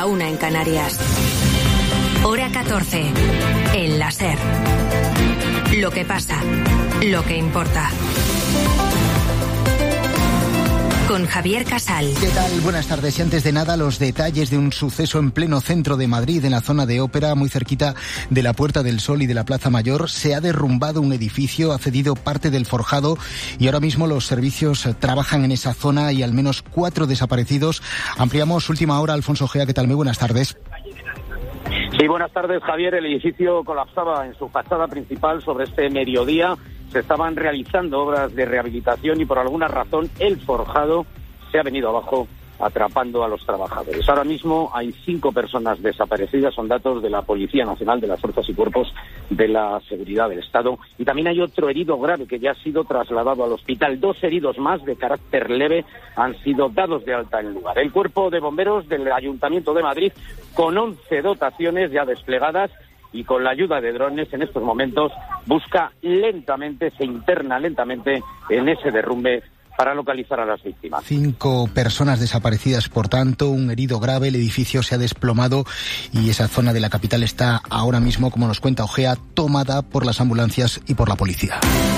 la 1 en Canarias. Hora 14. En la SER. Lo que pasa, lo que importa. Con Javier Casal. ¿Qué tal? Buenas tardes. Y antes de nada, los detalles de un suceso en pleno centro de Madrid, en la zona de Ópera, muy cerquita de la Puerta del Sol y de la Plaza Mayor. Se ha derrumbado un edificio, ha cedido parte del forjado y ahora mismo los servicios trabajan en esa zona y al menos 4 desaparecidos. Ampliamos última hora. Alfonso Gea, ¿qué tal? Muy buenas tardes. Sí, buenas tardes, Javier. El edificio colapsaba en su fachada principal sobre este mediodía. Se estaban realizando obras de rehabilitación y por alguna razón el forjado se ha venido abajo atrapando a los trabajadores. Ahora mismo hay 5 personas desaparecidas, son datos de la Policía Nacional, de las Fuerzas y Cuerpos de la Seguridad del Estado. Y también hay otro herido grave que ya ha sido trasladado al hospital. 2 heridos más de carácter leve han sido dados de alta en el lugar. El Cuerpo de Bomberos del Ayuntamiento de Madrid, con 11 dotaciones ya desplegadas, y con la ayuda de drones en estos momentos busca lentamente, se interna lentamente en ese derrumbe para localizar a las víctimas. 5 personas desaparecidas, por tanto, un herido grave, el edificio se ha desplomado y esa zona de la capital está ahora mismo, como nos cuenta Ojea, tomada por las ambulancias y por la policía.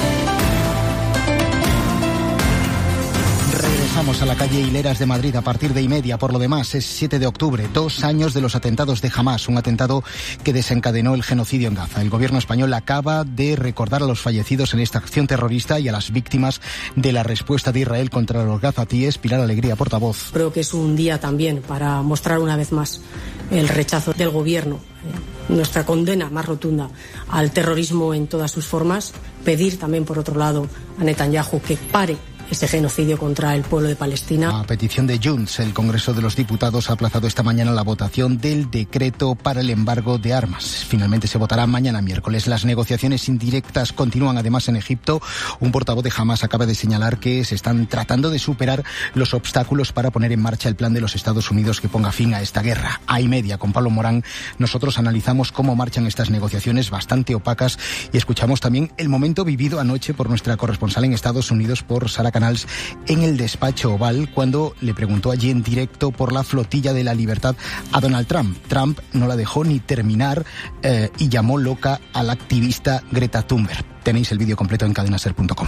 Vamos a la calle Hileras de Madrid a partir de 1:30. Por lo demás, es 7 de octubre, 2 años de los atentados de Hamás, un atentado que desencadenó el genocidio en Gaza. El gobierno español acaba de recordar a los fallecidos en esta acción terrorista y a las víctimas de la respuesta de Israel contra los gazatíes. Pilar Alegría, portavoz. Creo que es un día también para mostrar una vez más el rechazo del gobierno, nuestra condena más rotunda al terrorismo en todas sus formas. Pedir también, por otro lado, a Netanyahu que pare ese genocidio contra el pueblo de Palestina. A petición de Junts, el Congreso de los Diputados ha aplazado esta mañana la votación del decreto para el embargo de armas. Finalmente se votará mañana miércoles. Las negociaciones indirectas continúan además en Egipto. Un portavoz de Hamás acaba de señalar que se están tratando de superar los obstáculos para poner en marcha el plan de los Estados Unidos que ponga fin a esta guerra. A y media, con Pablo Morán, nosotros analizamos cómo marchan estas negociaciones bastante opacas y escuchamos también el momento vivido anoche por nuestra corresponsal en Estados Unidos, por Sara Canals, en el despacho Oval, cuando le preguntó allí en directo por la flotilla de la libertad a Donald Trump. Trump no la dejó ni terminar y llamó loca a la activista Greta Thunberg. Tenéis el vídeo completo en cadenaser.com.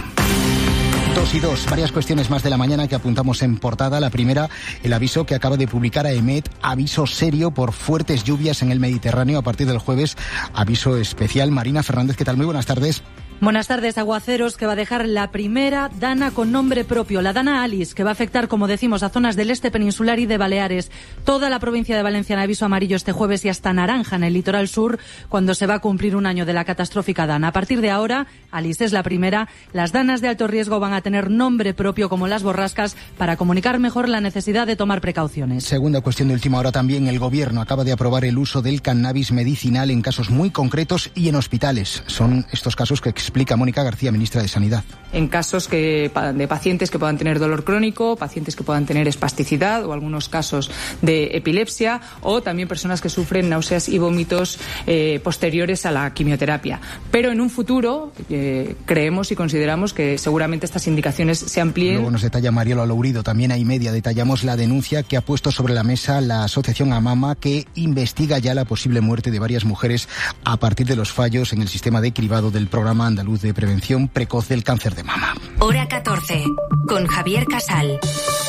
2 y 2, varias cuestiones más de la mañana que apuntamos en portada. La primera, el aviso que acaba de publicar AEMET, aviso serio por fuertes lluvias en el Mediterráneo a partir del jueves, aviso especial. Marina Fernández, ¿qué tal? Muy buenas tardes. Buenas tardes. Aguaceros que va a dejar la primera dana con nombre propio, la dana Alice, que va a afectar, como decimos, a zonas del este peninsular y de Baleares. Toda la provincia de Valencia en aviso amarillo este jueves y hasta naranja en el litoral sur, cuando se va a cumplir un año de la catastrófica dana. A partir de ahora, Alice es la primera. Las danas de alto riesgo van a tener nombre propio, como las borrascas, para comunicar mejor la necesidad de tomar precauciones. Segunda cuestión de última hora también. El gobierno acaba de aprobar el uso del cannabis medicinal en casos muy concretos y en hospitales. Son estos casos que explica Mónica García, ministra de Sanidad. En casos de pacientes que puedan tener dolor crónico, pacientes que puedan tener espasticidad o algunos casos de epilepsia, o también personas que sufren náuseas y vómitos posteriores a la quimioterapia. Pero en un futuro creemos y consideramos que seguramente estas indicaciones se amplíen. Luego nos detalla Marielo Alourido. También a y media detallamos la denuncia que ha puesto sobre la mesa la asociación AMAMA, que investiga ya la posible muerte de varias mujeres a partir de los fallos en el sistema de cribado del Programa Andaluz de Prevención Precoz del Cáncer de Mama. Hora 14, con Javier Casal.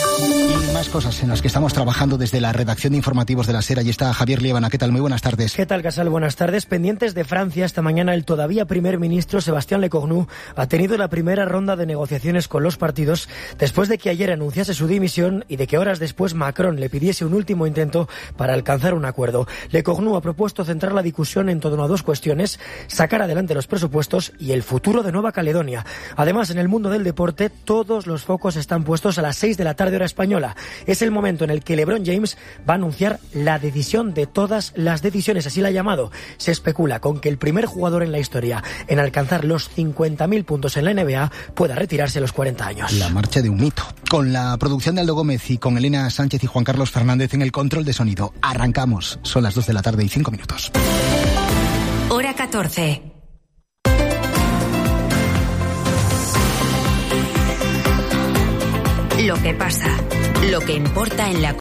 Y más cosas en las que estamos trabajando desde la redacción de informativos de la SER. Allí está Javier Liébana. ¿Qué tal? Muy buenas tardes. ¿Qué tal, Casal? Buenas tardes. Pendientes de Francia, esta mañana el todavía primer ministro Sébastien Lecornu ha tenido la primera ronda de negociaciones con los partidos después de que ayer anunciase su dimisión y de que horas después Macron le pidiese un último intento para alcanzar un acuerdo. Lecornu ha propuesto centrar la discusión en torno a 2 cuestiones: sacar adelante los presupuestos y el futuro de Nueva Caledonia. Además, en el mundo del deporte, todos los focos están puestos a las 6 de la tarde hora española. Es el momento en el que LeBron James va a anunciar la decisión de todas las decisiones, así la ha llamado. Se especula con que el primer jugador en la historia en alcanzar los 50.000 puntos en la NBA pueda retirarse a los 40 años. La marcha de un mito. Con la producción de Aldo Gómez y con Elena Sánchez y Juan Carlos Fernández en el control de sonido. Arrancamos. Son las 2 de la tarde y 5 minutos. Hora 14. Lo que pasa, lo que importa en la